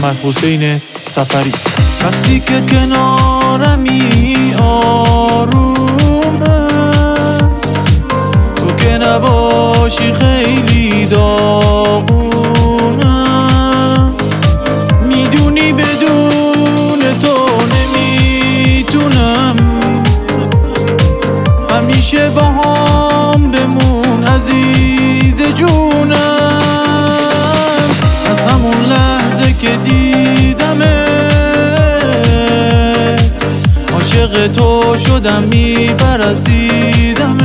محمد حسین سفری. وقتی که کنارمی آرومه، تو که نباشی خیلی داغونه. میدونی بدون تو نمیتونم، همیشه با هم بمون عزیز جونم. از همون لحظه که دیدمت عاشق تو شدم، میپرستیدمت.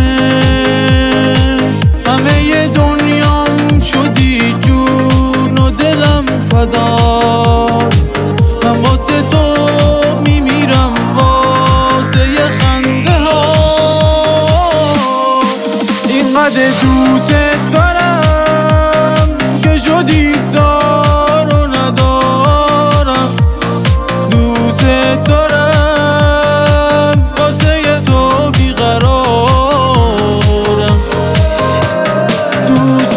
همه دنیام شدی جون و دلم فدات. من واسه تو میمیرم، واسه یه خنده ها. اینقدر دوست دارم که شدی دار و ندارم. دوست دارم واسه تو بیقرارم. دوست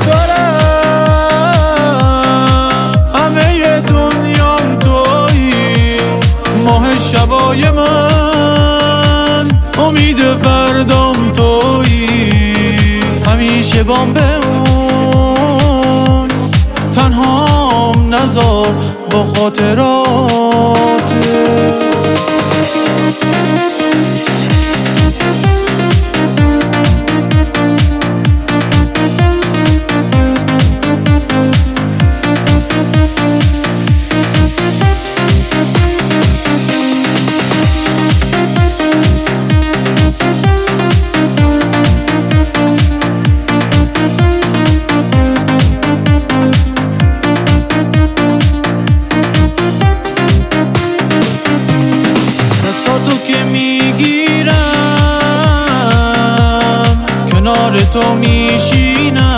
دارم همه دنیام تویی، ماه شبای من، امید فردام تویی. همیشه بام بمون، تنهام نذار با خاطرات. که میگیرم کنار تو میشینم.